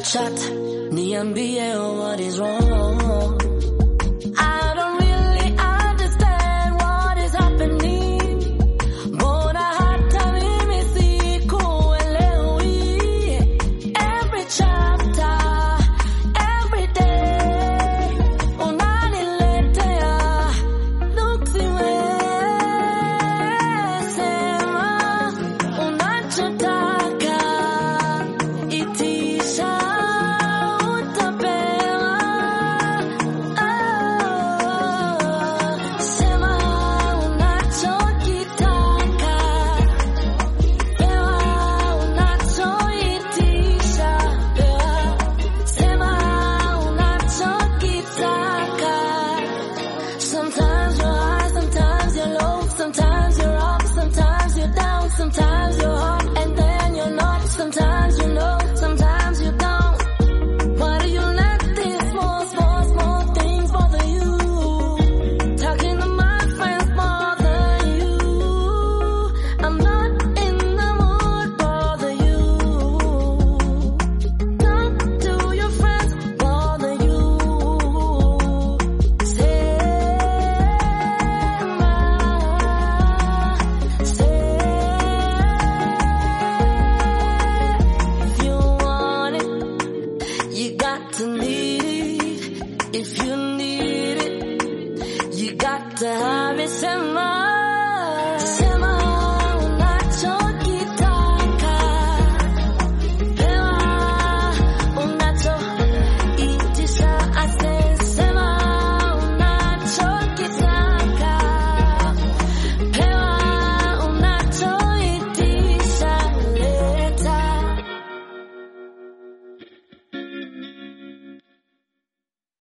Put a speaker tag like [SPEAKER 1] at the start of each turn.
[SPEAKER 1] chat, niambie what is wrong. I don't really understand what is happening. Mbona hata mimi sikuelewi. Every chapter, every day, unaniletea nuksi wewe. Sema unachotaka, itisha utapewa. Sema unachokitaka, pewa. Unachoitisha, pewa. Sema unachokitaka. Sometimes you're high, sometimes you're low, sometimes you're up, sometimes you're down, sometimes you're hot and then you're not, sometimes you know, sometimes you don't. Why do you let these small things bother you? Talking to my friends bother you. I'm not in the mood, bother you. Talk to your friends, bother you. If you want it, you got to need it. If you need it, you got to have it. Sema